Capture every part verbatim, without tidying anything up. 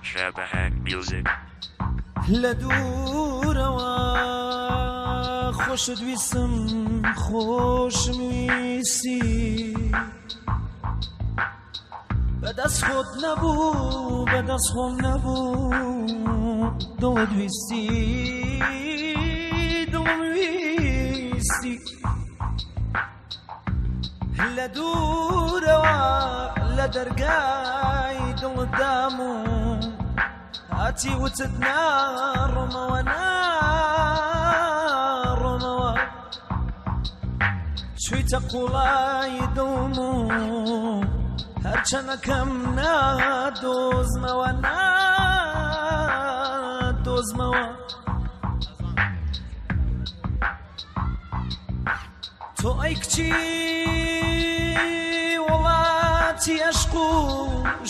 Shabahack Music. لدوروا خوش دویستم خوش میسی بدست خود نبو بدست خود نبو دل دویستی دل دویستی لدوروا لدرقاي دل دامو هاتي وتتنار ونار ونار شوي تقولاي دومو هرچنا كم نادوز موا نادوز موا تو ايكتي ولاتي اشقو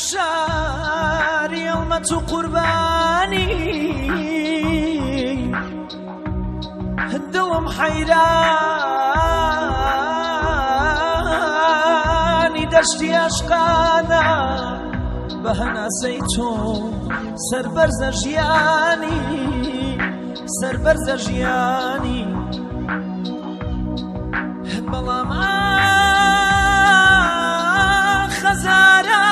شاري المتو قرباني الدوم حيراني دشتي اشقانا بهنا سيتو سربرز جياني سربرز جياني بلا ما خزارة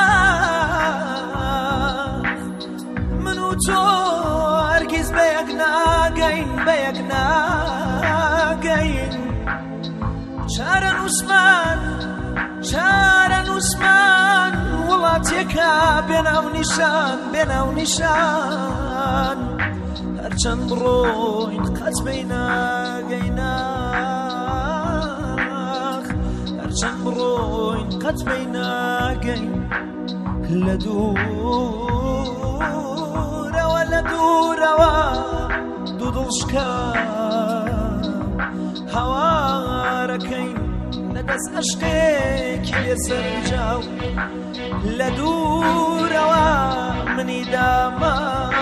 منو تو هرگز بيك ناقين بيك ناقين شارن عثمان شارن عثمان وڵاتێکە بێناو نیشان بێناو نیشان هەرچەند بڕۆین قەت بەی ناگەیناخ هەرچەند بڕۆین قەت بەی ناگەین لە دوورەوە لە دوورەوە دوو دڵشکە هەوارەکەین لەدەست عەشقێکی لێسەر جاو لە دوورەوە منی داما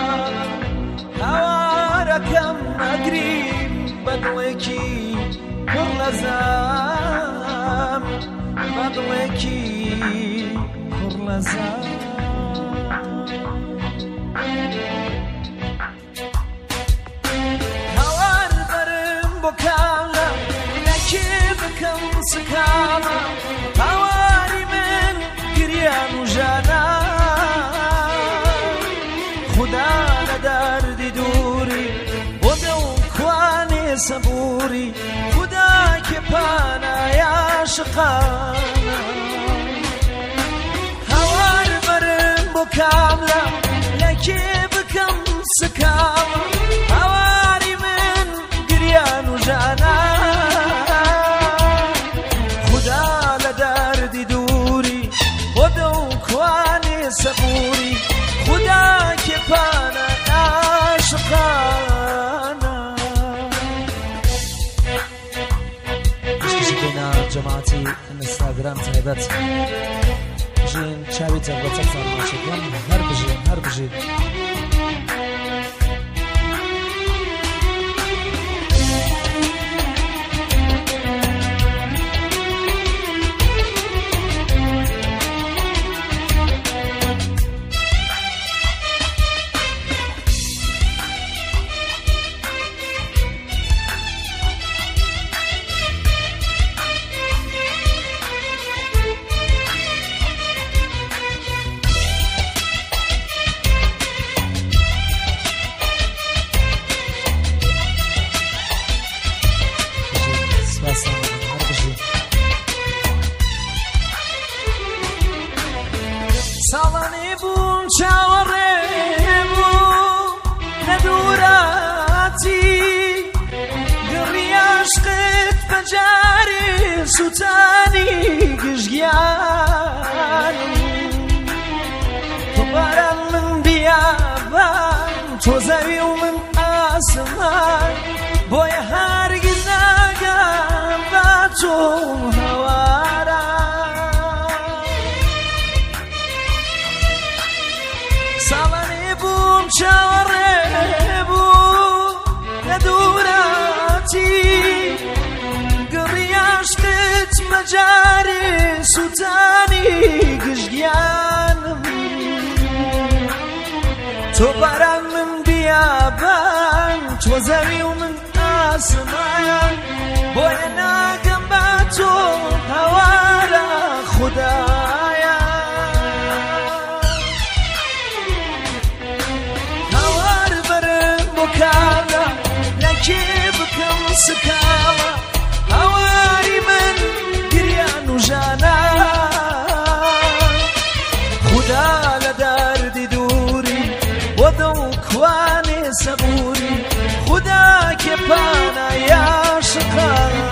هەوارەکەم ئەگریم بە دڵێکی پڕ لە زام بە دڵێکی پڕ لە زام هەوار بەرم بۆ کامە لەکێ بکەم سکامە هەواری من گریان و ژانان خدا لە دەردی دووری بۆ دڵ کوانێ سەبووری خدا کێپانای عاشقانە هەوار بەرم بۆ کاملە لەکێ بکەم سکامە هەواری من گریان و ژانان خدا لە دەردی دووری بۆ دڵ کوانێ سەبووری خدا کێپانە عاشقانە بێنە جەماعەتی ئینستاگرام تایبەت بژین چاوی تەبلەتە فەرمانچەکەم هەر بژین هەر بژین ساڵانێ بووم چاوەڕێ بوو لە دووراتی گڕی عاشقت بە جارێ سووتانی گژگیان تۆ باران من بیابان تۆ زەوی و من ئاسمان بۆیە هەرگیز ناگەم بە تۆ هەوارە ساڵانێ بووم چاوەڕێ بوو لە دووراتی گڕی عاشقت بە جارێ سووتانی گژگیانم تۆ باران من بیابان تۆ زەوی و من ئاسمان بۆیە ناگەم بە تۆ هەوارە خودایە هەوار بەرم بۆ کاوە لە کێ بکەم سکاوە هەواری من گریان و ژانە خدا لە دەردی دووری بۆ دڵ کوانێ سەبووری خدا کێپانە یاشقانە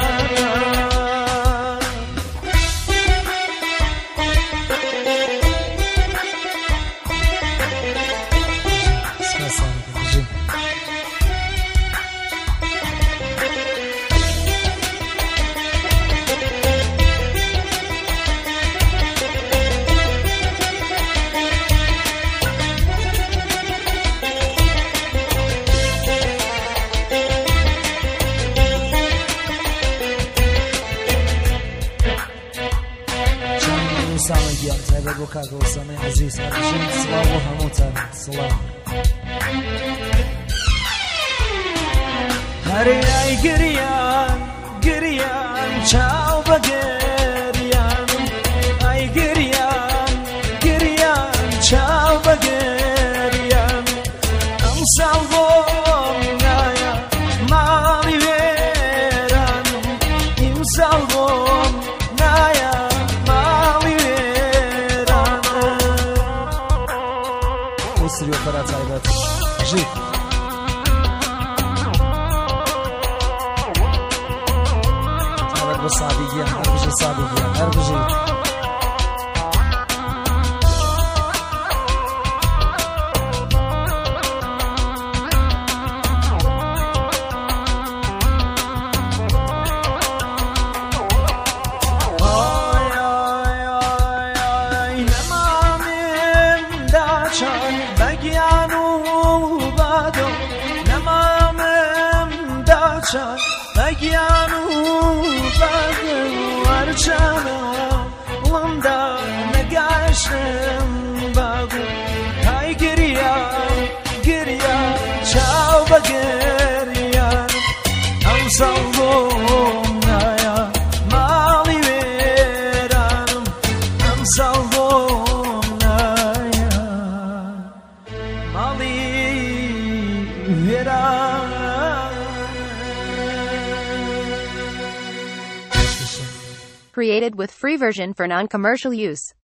ساڵێکیان تایبەت بۆ کاکە وەسامەی عەزیز هەرژین سڵاو بۆ هەمووتان سڵاو هەرێای گریان گریان چاو بە گریانم ئای گریان گریان چاو بە گریان ئەمساڵ بۆم نایە ماڵی وێرانم ئیمساڵ بۆم نایە سری و خۆرا تایبەت ژیر تایبەت بۆ سادیگیان هەر بژێ سادیگیان هەر بژێ بەگیان و بادۆ نەمامم داچان بەگیان و بادۆ وەرچانە وڵمدا نەگاشتم باگو های گریان گریان چاو بە گریان ئەمساڵ بۆم نایە ماڵی وێرانم ئەمساڵ Created with free version for non-commercial use.